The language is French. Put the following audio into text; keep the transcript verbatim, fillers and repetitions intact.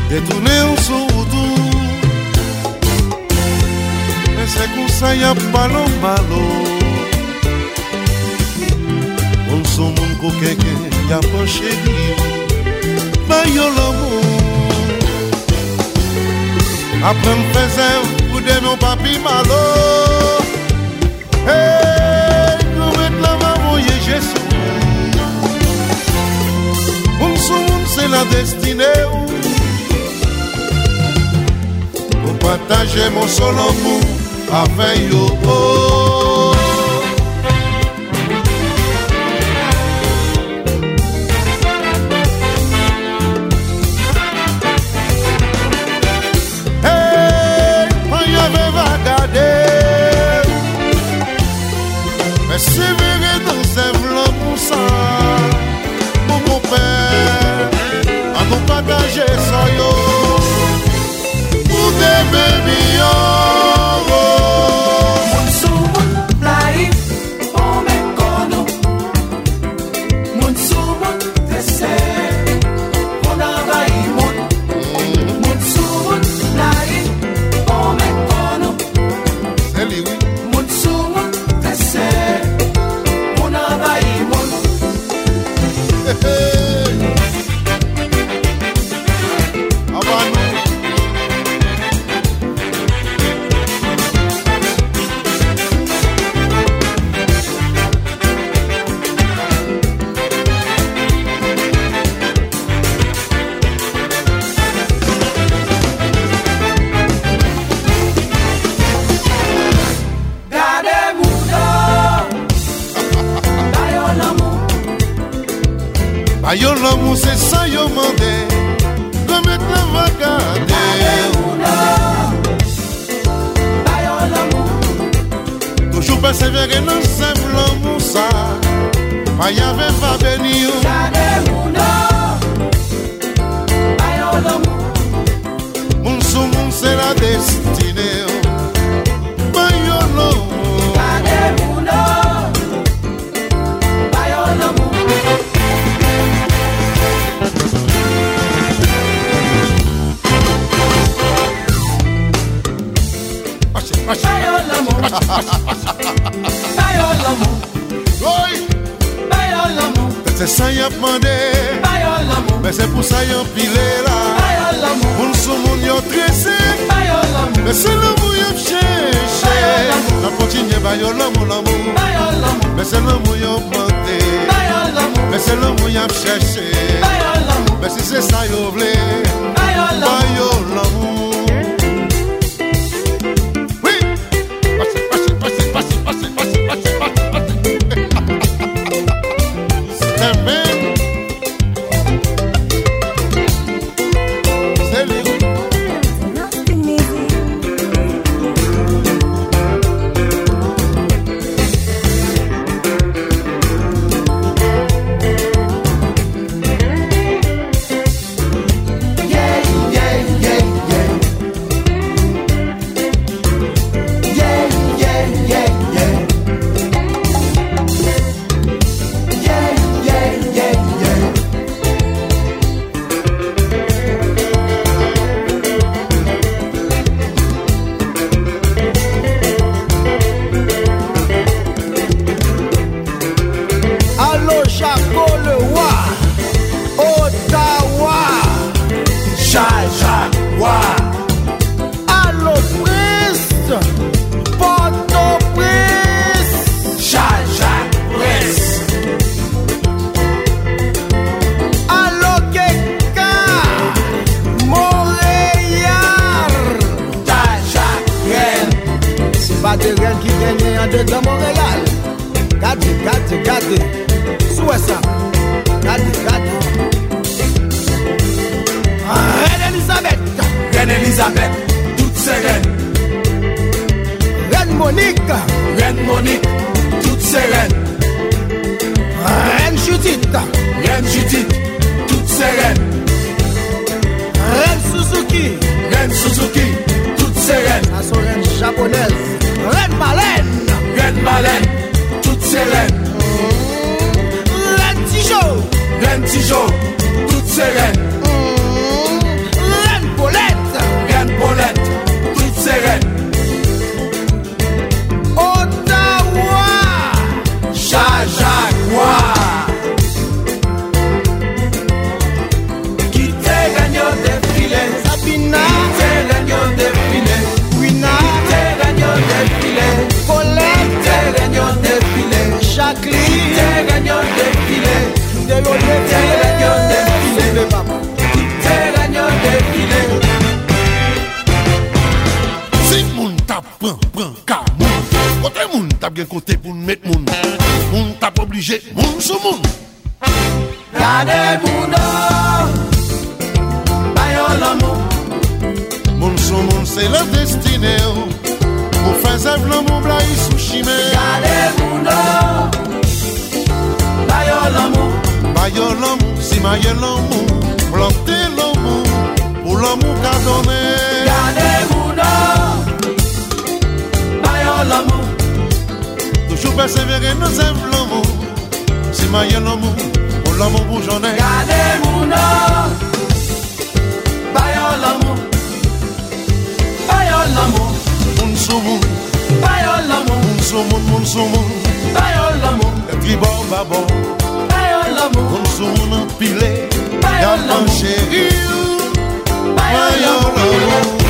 détourner un sous-tout. Mais c'est comme ça, y'a pas l'homme malo. On son monde coquet, y'a pas chéri. Bah yo l'amour. Après me faisait pour des mon papi malo. Hey, nous mettons la maman, Jésus. On son monde, c'est la destinée. Pour partager mon seul amour avec yo. C'est vrai dans ces blancs pour ça, mon mon père, à nous partager ça yo, pour des bébés yo. Mon soumon life, on me kono. Mon soumon dessert, on envahit mon. Mon soumon life, on me kono. C'est lui oui. Mon soumon dessert. Ayo l'amour c'est ça yo mandé, remettre la vagade. Ayo l'amour, toujours persévérer dans simple amour ça, pas y avait pas béni yo. Ayo l'amour, mon soumon c'est la destinée. Pas yo l'amour. Bayo l'amour, bayo l'amour, oui, bayo l'amour, c'est ça y'a demandé, bayo l'amour, mais c'est pour ça y'a pilé là, bayo l'amour, mon soumon y'a tressé, bayo l'amour, mais c'est l'amour y'a cherché, la continue bayo l'amour, l'amour, bayo l'amour, mais c'est l'amour y'a monté, bayo l'amour, mais c'est l'amour y'a cherché, bayo l'amour, mais si c'est ça y'a voulu, bayo bayo l'amour. De Montréal, gade, gade, gade, sous ça, gade, gade. Reine Elisabeth, Reine Elisabeth, toutes ces reines. Reine Monique, Reine Monique, toutes ces reines. Reine Judith, Reine Judith, toutes ces reines. Reine Suzuki, Reine Suzuki, toutes ces reines. la son reine japonaise. Reine Marlène, Reine Marlène, toutes ces reines. Reine Tijo, Reine Tijo, toutes ces reines. Reine t'a bien côté pour nous mettre moun. Moun t'a pas obligé, moun sous moun. Gardez moun bayon l'amour. Moun sous moun c'est la destinée. Pour faire zèv l'amour bla y sous chimé. Gardez moun bayon l'amour. Bayon l'amour, si maille l'amour. Planter l'amour, pour l'amour qu'a donné. Gardez moun bayon l'amour. Toujours persévérer dans zèv l'amour. Si maille l'amour, pour l'amour pour j'en ai. Gardez moun bayon l'amour. Bayon l'amour. Moun sou moun, Bayon l'amour. moun sou moun, moun sou moun. Bayon l'amour. Et puis bon, bah bon. Bayon l'amour. Moun sou moun empilé. Bayon Y'a un l'amour. chéri. Bayon l'amour. Bayon l'amour.